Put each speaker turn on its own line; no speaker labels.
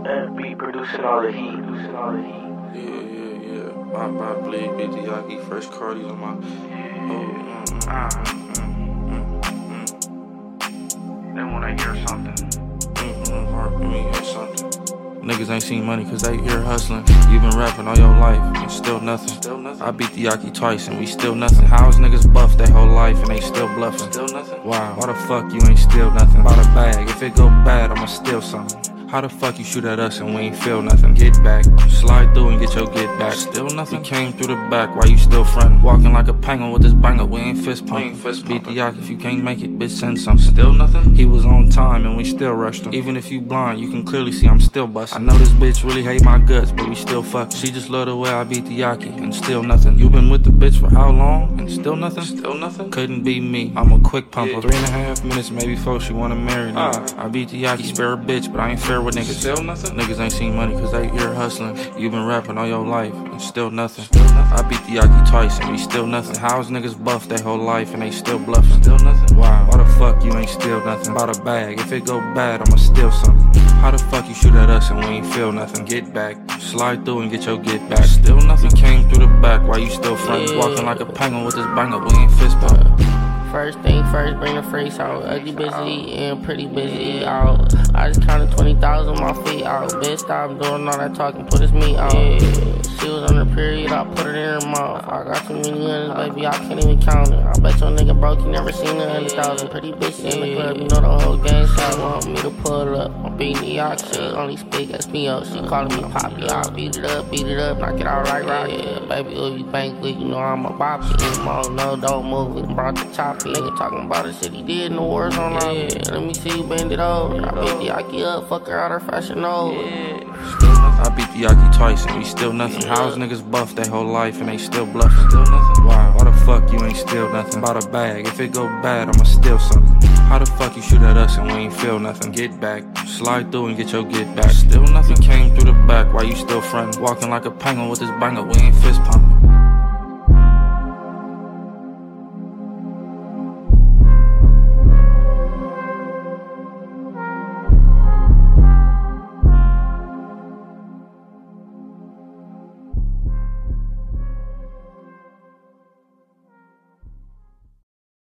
That beat producing all the heat.
Yeah. My bleed, Bitiyaki, fresh Cardi's on my.
Then when I hear something.
Let me hear something. Niggas ain't seen money cause they here hustling. You been rapping all your life and still nothing. I beat the Yaki twice and we still nothing. How's niggas buff their whole life and they still bluffing? Still nothing? Wow, why the fuck you ain't steal nothing? Bought a bag, if it go bad I'ma steal something. How the fuck you shoot at us and we ain't feel nothing? Get back, slide through and get your get back. Still nothing? We came through the back, why you still frontin'? Walking like a penguin with this banger, we ain't fist pumping. Beat the Yak, if you can't make it, bitch send something. Still nothing? He was on time and we still rushed him. Even if you blind, you can clearly see I'm still bustin'. I know this bitch really hate my guts, but we still fuckin'. She just love the way I beat the Yaki and still nothing. You been with the bitch for how long and still nothing? Still nothing? Couldn't be me, I'm a quick pumper. 3.5 minutes, maybe 4, she wanna marry me. I beat the Yaki, spare a bitch, but I ain't fair with niggas. Still nothing? Niggas ain't seen money cause they here hustling. You been rapping all your life and still nothing. I beat the Yaki twice and we still nothing. How's niggas buff their whole life and they still bluffing? Still nothing? Wow, why the fuck you ain't steal nothing? Bought a bag, if it go bad I'ma steal something. How the fuck you shoot at us and we ain't feel nothing? Get back, slide through and get your get back. Still nothing? Came through the back, why you still frontin'? Walking like a penguin with this banger, we ain't fist pumping.
First thing first, bring the freaks out. Ugly busy and pretty busy out. I just counted 20,000 on my feet out. Bitch, stop doing all that talking, put his meat out. She was on the period, I put it in her mouth. I got too many hundreds, baby, I can't even count it. I bet your nigga broke, you never seen 100,000. Pretty bitch in the club, you know the whole gang side want me to pull up. I'm beating the yacht, she only speak SPO. She calling me Poppy, I beat it up, knock it out like rocket. Baby, if you bank with, you know I'm a boppy. No, don't move it, brought the choppy. Nigga talking about the shit he did in the war zone. Let me see you bend it over. I beat the Yaki up, fuck her out her fashion over.
I beat the Yaki twice and we still nothing. How's niggas buff their whole life and they still bluffing? Still nothing? Wow, why the fuck you ain't steal nothing? Bought a bag, if it go bad I'ma steal something. How the fuck you shoot at us and we ain't feel nothing? Get back, slide through and get your get back. Still nothing? Came through the back, why you still frontin'? Walking like a penguin with this banger, we ain't fist pumping.